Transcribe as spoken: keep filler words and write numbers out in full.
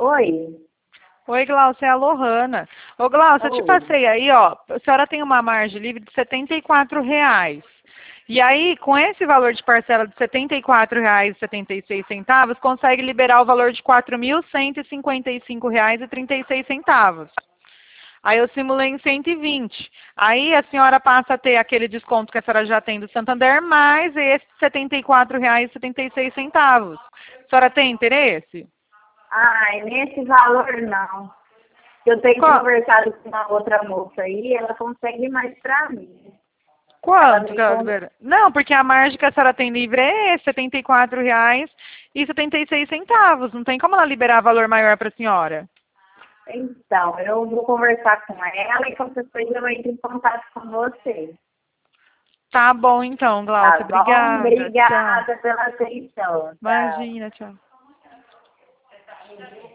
Oi. Oi, Glaucia, é a Lohana. Ô, Glaucia, eu te Oi. passei aí, ó, a senhora tem uma margem livre de setenta e quatro reais. E aí, com esse valor de parcela de setenta e quatro reais e setenta e seis centavos, consegue liberar o valor de quatro mil cento e cinquenta e cinco reais e trinta e seis centavos. Aí eu simulei em cento e vinte. Aí a senhora passa a ter aquele desconto que a senhora já tem do Santander, mais esse setenta e quatro reais e setenta e seis centavos. A senhora tem interesse? Ai, nesse valor não. Eu tenho Qual? conversado com uma outra moça aí, ela consegue mais pra mim. Ela Quanto, me con... Gabriela? Não, porque a margem que a senhora tem livre é setenta e quatro reais e setenta e seis centavos. Não tem como ela liberar valor maior para a senhora. Então, eu vou conversar com ela e qualquer coisa eu entro em contato com você. Tá bom então, Tá Glaucia. bom? Obrigada. Tchau. Obrigada pela atenção. Tchau. Imagina, tchau.